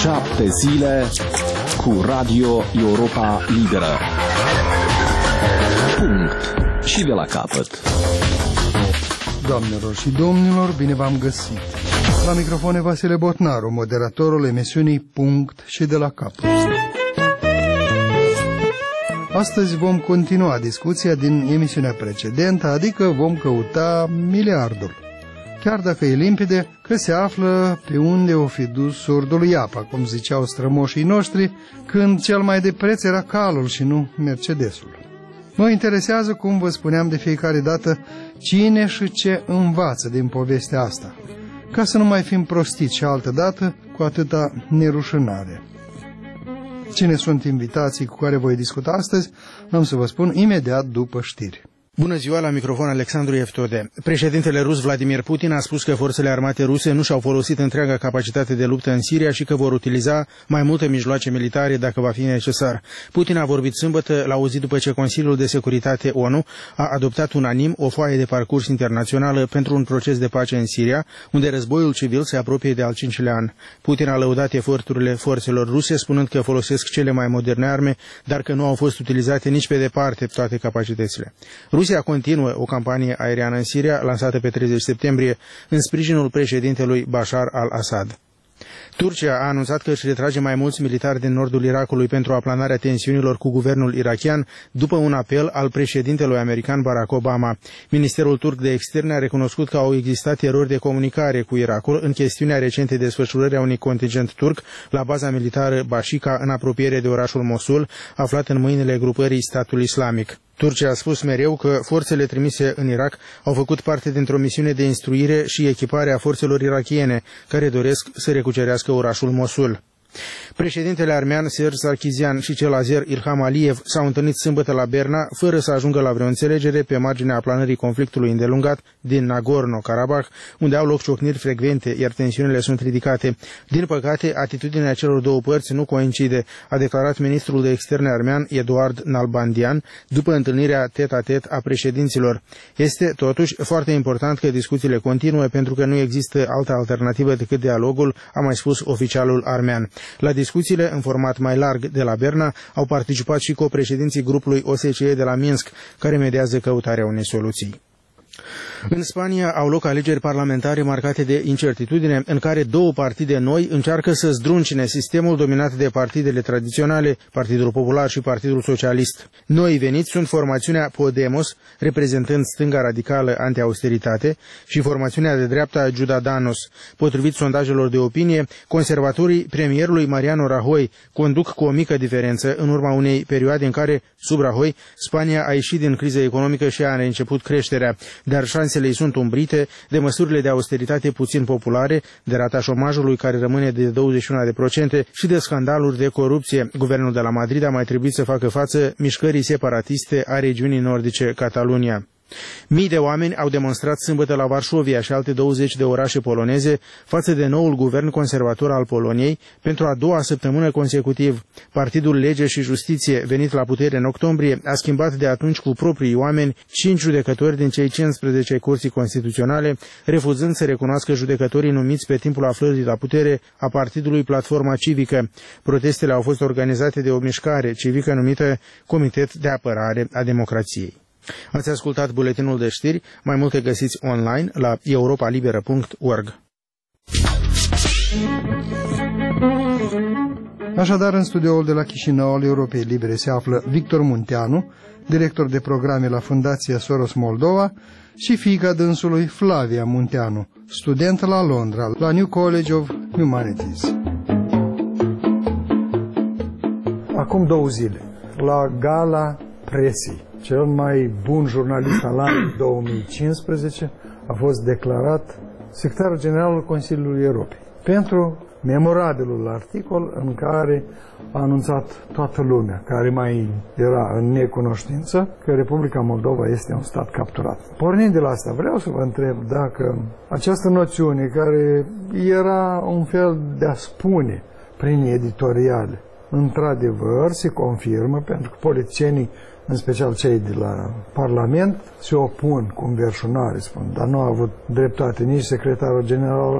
7 zile cu Radio Europa Liberă. Punct. Și de la capăt. Doamnelor și domnilor, bine v-am găsit. La microfon e Vasile Botnaru, moderatorul emisiunii Punct și de la capăt. Astăzi vom continua discuția din emisiunea precedentă, adică vom căuta miliardul. Chiar dacă e limpede că se află pe unde o fi dus surdului apa, cum ziceau strămoșii noștri, când cel mai de preț era calul și nu Mercedesul. Mă interesează, cum vă spuneam de fiecare dată, cine și ce învață din povestea asta, ca să nu mai fim prostiți și altădată cu atâta nerușinare. Cine sunt invitații cu care voi discuta astăzi, am să vă spun imediat după știri. Bună ziua, la microfon Alexandru Eftode. Președintele rus Vladimir Putin a spus că forțele armate ruse nu și-au folosit întreaga capacitate de luptă în Siria și că vor utiliza mai multe mijloace militare dacă va fi necesar. Putin a vorbit sâmbătă, la o zi după ce Consiliul de Securitate ONU a adoptat unanim o foaie de parcurs internațională pentru un proces de pace în Siria, unde războiul civil se apropie de al 5-lea an. Putin a lăudat eforturile forțelor ruse, spunând că folosesc cele mai moderne arme, dar că nu au fost utilizate nici pe departe toate capacitățile. Rusia continuă o campanie aeriană în Siria, lansată pe 30 septembrie, în sprijinul președintelui Bashar al-Assad. Turcia a anunțat că își retrage mai mulți militari din nordul Irakului pentru aplanarea tensiunilor cu guvernul irakian, după un apel al președintelui american Barack Obama. Ministerul turc de externe a recunoscut că au existat erori de comunicare cu Irakul în chestiunea recentei desfășurări a unui contingent turc la baza militară Bashika, în apropiere de orașul Mosul, aflat în mâinile grupării Statul Islamic. Turcia a spus mereu că forțele trimise în Irak au făcut parte dintr-o misiune de instruire și echipare a forțelor irakiene, care doresc să recucerească orașul Mosul. Președintele armean Serj Sarkisian și cel azer Ilham Aliyev s-au întâlnit sâmbătă la Berna, fără să ajungă la vreo înțelegere pe marginea aplanării conflictului îndelungat din Nagorno-Karabakh, unde au loc ciocniri frecvente, iar tensiunile sunt ridicate. Din păcate, atitudinea celor două părți nu coincide, a declarat ministrul de externe armean Eduard Nalbandian după întâlnirea tet-a-tet a președinților. Este, totuși, foarte important că discuțiile continuă, pentru că nu există altă alternativă decât dialogul, a mai spus oficialul armean. La discuțiile în format mai larg de la Berna au participat și copreședinții grupului OSCE de la Minsk, care mediază căutarea unei soluții. În Spania au loc alegeri parlamentare marcate de incertitudine, în care două partide noi încearcă să zdruncine sistemul dominat de partidele tradiționale, Partidul Popular și Partidul Socialist. Noi veniți sunt formațiunea Podemos, reprezentând stânga radicală anti-austeritate, și formațiunea de dreapta Ciudadanos. Potrivit sondajelor de opinie, conservatorii premierului Mariano Rajoy conduc cu o mică diferență în urma unei perioade în care, sub Rajoy, Spania a ieșit din criză economică și a început creșterea, dar șansele îi sunt umbrite de măsurile de austeritate puțin populare, de rata șomajului care rămâne de 21% și de scandaluri de corupție. Guvernul de la Madrid a mai trebuit să facă față mișcării separatiste a regiunii nordice Catalunia. Mii de oameni au demonstrat sâmbătă la Varșovia și alte 20 de orașe poloneze față de noul guvern conservator al Poloniei pentru a doua săptămână consecutiv. Partidul Lege și Justiție, venit la putere în octombrie, a schimbat de atunci cu proprii oameni 5 judecători din cei 15 curții constituționale, refuzând să recunoască judecătorii numiți pe timpul aflării la putere a partidului Platforma Civică. Protestele au fost organizate de o mișcare civică numită Comitet de Apărare a Democrației. Ați ascultat buletinul de știri, mai multe găsiți online la europalibera.org. Așadar, în studioul de la Chișinău al Europei Libere se află Victor Munteanu, director de programe la Fundația Soros Moldova, și fiica dânsului Flavia Munteanu, student la Londra, la New College of Humanities. Acum 2 zile, la Gala Presii, cel mai bun jurnalist al anului 2015 a fost declarat secretarul general al Consiliului Europei pentru memorabilul articol în care a anunțat toată lumea care mai era în necunoștință că Republica Moldova este un stat capturat. Pornind de la asta, vreau să vă întreb dacă această noțiune, care era un fel de a spune prin editoriale, într-adevăr se confirmă, pentru că politicienii, în special cei de la Parlament, se opun cu înverșunare, spun, dar nu a avut dreptate nici secretarul general